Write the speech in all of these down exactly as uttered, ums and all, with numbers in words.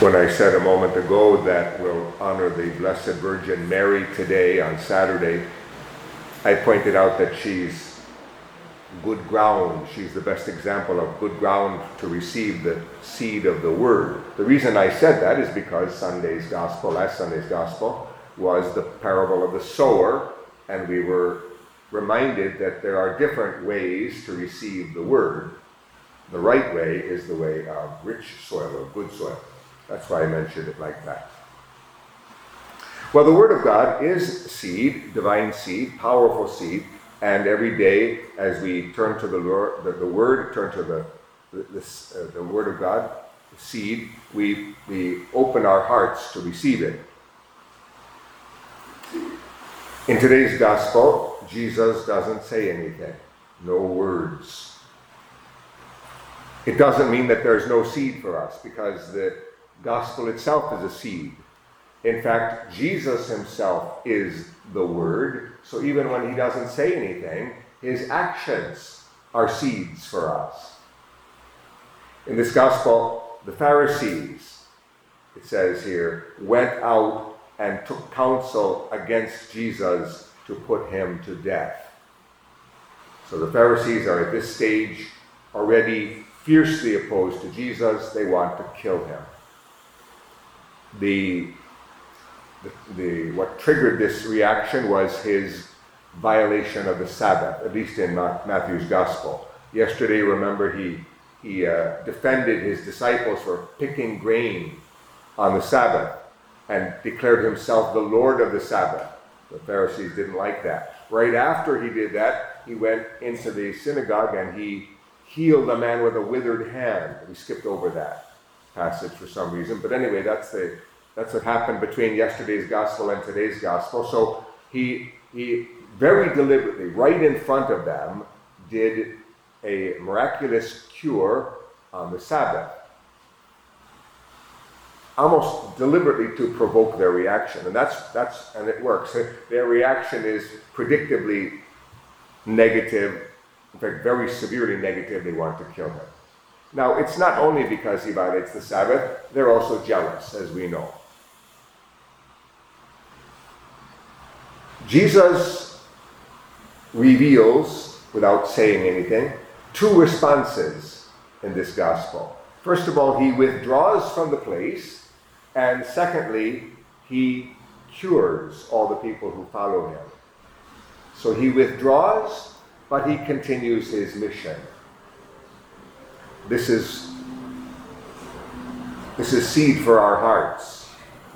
When I said a moment ago that we'll honor the Blessed Virgin Mary today on Saturday, I pointed out that she's good ground. She's the best example of good ground to receive the seed of the Word. The reason I said that is because Sunday's Gospel, last Sunday's Gospel, was the parable of the sower, and we were reminded that there are different ways to receive the Word. The right way is the way of rich soil, or good soil. That's why I mentioned it like that. Well, the Word of God is seed, divine seed, powerful seed, and every day as we turn to the Lord, the, the Word, turn to the the, this, uh, the Word of God, the seed, we, we open our hearts to receive it. In today's Gospel, Jesus doesn't say anything, no words. It doesn't mean that there's no seed for us, because the Gospel itself is a seed. In fact, Jesus himself is the Word, so even when he doesn't say anything, his actions are seeds for us. In this Gospel, the Pharisees, it says here, went out and took counsel against Jesus to put him to death. So the Pharisees are at this stage already fiercely opposed to Jesus. They want to kill him. The, the, the what triggered this reaction was his violation of the Sabbath, at least in Matthew's Gospel. Yesterday, remember, he, he uh, defended his disciples for picking grain on the Sabbath and declared himself the Lord of the Sabbath. The Pharisees didn't like that. Right after he did that, he went into the synagogue and he healed a man with a withered hand. We skipped over that passage for some reason, but anyway, that's the that's what happened between yesterday's gospel and today's gospel. So he he very deliberately, right in front of them, did a miraculous cure on the Sabbath, almost deliberately to provoke their reaction, and that's that's and it works. Their reaction is predictably negative. In fact, very severely negative. They want to kill him. Now, it's not only because he violates the Sabbath, they're also jealous, as we know. Jesus reveals, without saying anything, two responses in this gospel. First of all, he withdraws from the place, and secondly, he cures all the people who follow him. So he withdraws, but he continues his mission. This is, this is seed for our hearts.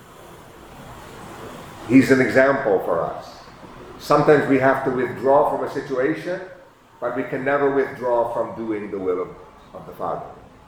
He's an example for us. Sometimes we have to withdraw from a situation, but we can never withdraw from doing the will of, of the Father.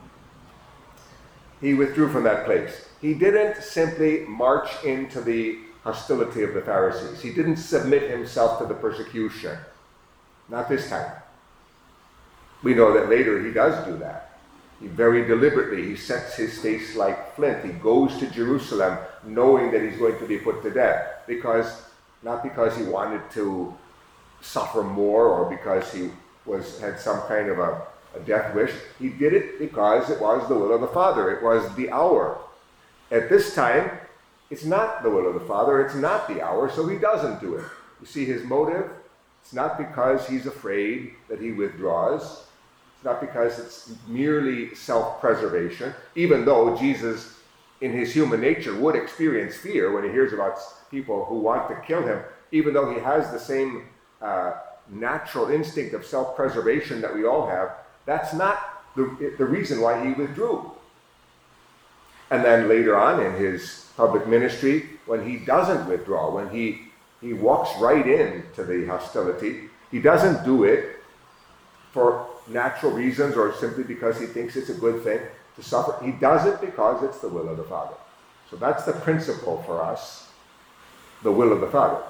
He withdrew from that place. He didn't simply march into the hostility of the Pharisees. He didn't submit himself to the persecution. Not this time. We know that later he does do that. He very deliberately, he sets his face like flint. He goes to Jerusalem knowing that he's going to be put to death. Because, not because he wanted to suffer more or because he was had some kind of a, a death wish. He did it because it was the will of the Father. It was the hour. At this time, it's not the will of the Father. It's not the hour, so he doesn't do it. You see his motive? It's not because he's afraid that he withdraws. It's not because it's merely self-preservation, even though Jesus, in his human nature, would experience fear when he hears about people who want to kill him, even though he has the same uh, natural instinct of self-preservation that we all have. That's not the, the reason why he withdrew. And then later on in his public ministry, when he doesn't withdraw, when he He walks right into the hostility. He doesn't do it for natural reasons or simply because he thinks it's a good thing to suffer. He does it because it's the will of the Father. So that's the principle for us, the will of the Father.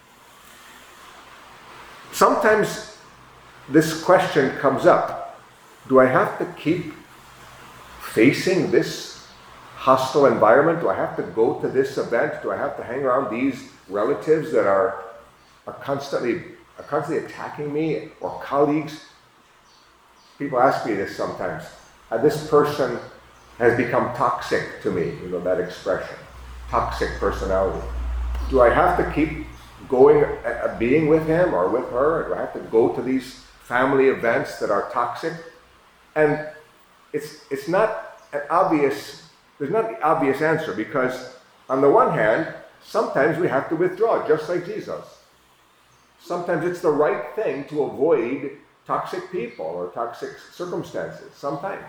Sometimes this question comes up. Do I have to keep facing this hostile environment? Do I have to go to this event? Do I have to hang around these relatives that are, are constantly are constantly attacking me, or colleagues? People ask me this sometimes. Uh, this person has become toxic to me, you know, that expression, toxic personality. Do I have to keep going, uh, being with him or with her? Do I have to go to these family events that are toxic? And it's it's not an obvious, there's not the obvious answer, because on the one hand, sometimes we have to withdraw, just like Jesus. Sometimes it's the right thing to avoid toxic people or toxic circumstances, sometimes.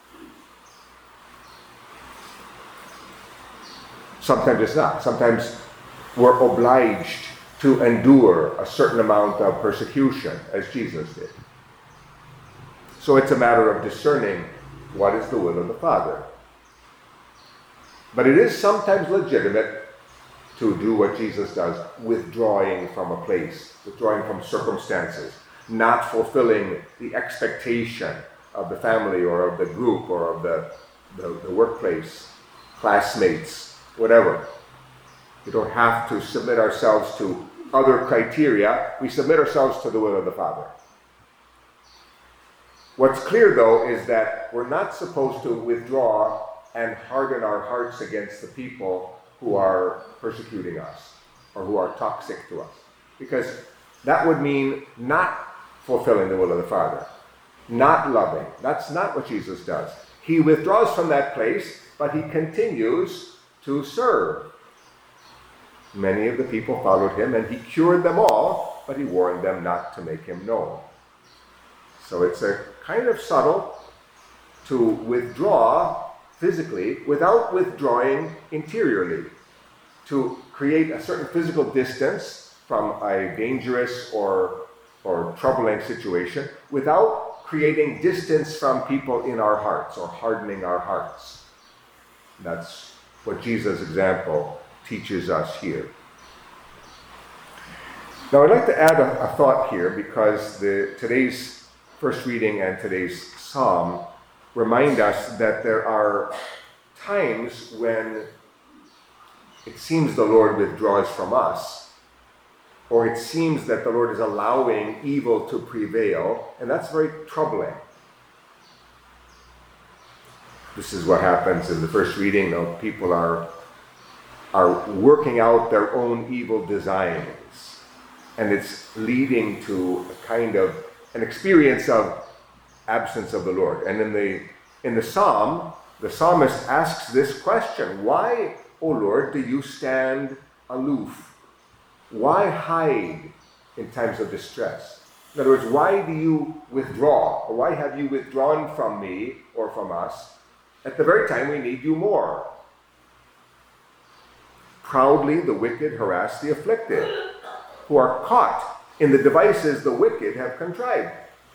Sometimes it's not. Sometimes we're obliged to endure a certain amount of persecution, as Jesus did. So it's a matter of discerning what is the will of the Father. But it is sometimes legitimate to do what Jesus does, withdrawing from a place, withdrawing from circumstances, not fulfilling the expectation of the family or of the group or of the, the, the workplace, classmates, whatever. We don't have to submit ourselves to other criteria. We submit ourselves to the will of the Father. What's clear, though, is that we're not supposed to withdraw and harden our hearts against the people who are persecuting us or who are toxic to us, because that would mean not fulfilling the will of the Father, not loving. That's not what Jesus does. He withdraws from that place, but he continues to serve. Many of the people followed him, and he cured them all, but he warned them not to make him known. So it's a kind of subtle to withdraw physically without withdrawing interiorly, to create a certain physical distance from a dangerous or, or troubling situation without creating distance from people in our hearts or hardening our hearts. That's what Jesus' example teaches us here. Now I'd like to add a, a thought here, because the, today's first reading and today's psalm remind us that there are times when it seems the Lord withdraws from us, or it seems that the Lord is allowing evil to prevail, and that's very troubling. This is what happens in the first reading. You know, people are, are working out their own evil designs, and it's leading to a kind of an experience of absence of the Lord. And in the in the psalm, the psalmist asks this question: why, O Lord, do you stand aloof? Why hide in times of distress? In other words, why do you withdraw? Or why have you withdrawn from me or from us at the very time we need you more? Proudly the wicked harass the afflicted, who are caught in the devices the wicked have contrived.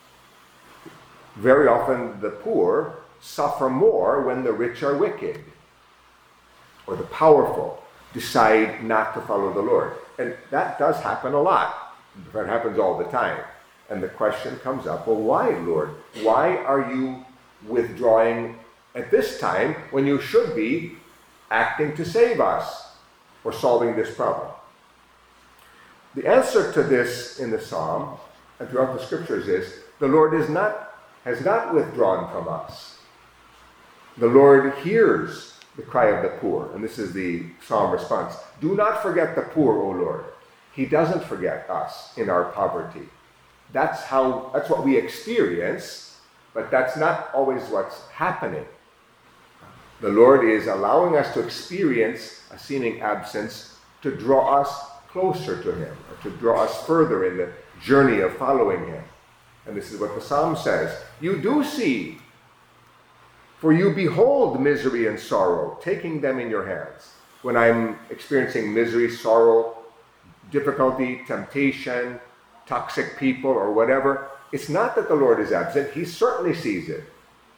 Very often the poor suffer more when the rich are wicked, or the powerful decide not to follow the Lord. And that does happen a lot. That happens all the time. And the question comes up, well, why, Lord? Why are you withdrawing at this time when you should be acting to save us or solving this problem? The answer to this in the psalm and throughout the scriptures is the Lord is not has not withdrawn from us. The Lord hears the cry of the poor, and this is the psalm response. Do not forget the poor, O Lord. He doesn't forget us in our poverty. That's how that's what we experience, but that's not always what's happening. The Lord is allowing us to experience a seeming absence to draw us closer to him, or to draw us further in the journey of following him. And this is what the psalm says: you do see, for you behold misery and sorrow, taking them in your hands. When I'm experiencing misery, sorrow, difficulty, temptation, toxic people, or whatever, it's not that the Lord is absent. He certainly sees it.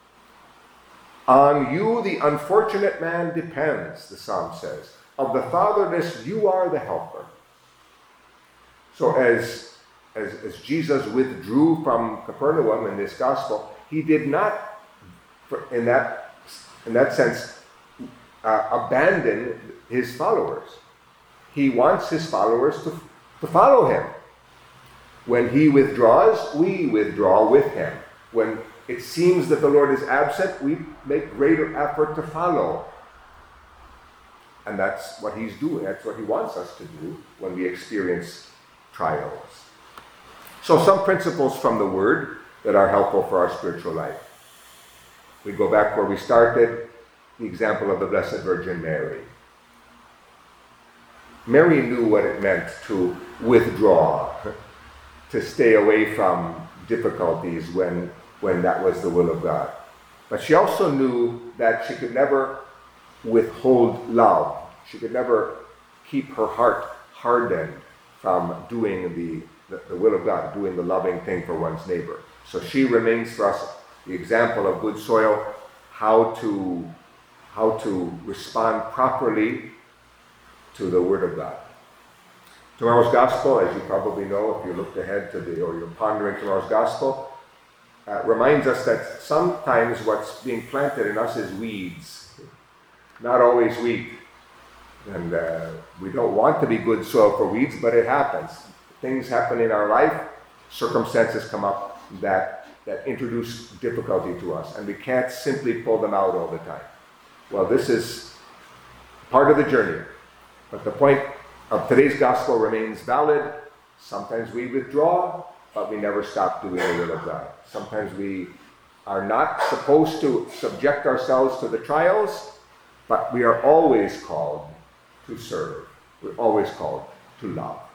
On you the unfortunate man depends, the psalm says. Of the fatherless you are the helper. So as As, as Jesus withdrew from Capernaum in this gospel, he did not, in that, in that sense, uh, abandon his followers. He wants his followers to, to follow him. When he withdraws, we withdraw with him. When it seems that the Lord is absent, we make greater effort to follow. And that's what he's doing. That's what he wants us to do when we experience trials. So some principles from the Word that are helpful for our spiritual life. We go back where we started, the example of the Blessed Virgin Mary. Mary knew what it meant to withdraw, to stay away from difficulties when, when that was the will of God. But she also knew that she could never withhold love. She could never keep her heart hardened from doing the, the, the will of God, doing the loving thing for one's neighbor. So she remains for us the example of good soil, how to, how to respond properly to the Word of God. Tomorrow's Gospel, as you probably know, if you looked ahead to the, or you're pondering tomorrow's Gospel, uh, reminds us that sometimes what's being planted in us is weeds, not always wheat. And uh, we don't want to be good soil for weeds, but it happens. Things happen in our life, circumstances come up that, that introduce difficulty to us, and we can't simply pull them out all the time. Well, this is part of the journey. But the point of today's gospel remains valid. Sometimes we withdraw, but we never stop doing the will of God. Sometimes we are not supposed to subject ourselves to the trials, but we are always called to serve. We're always called to love.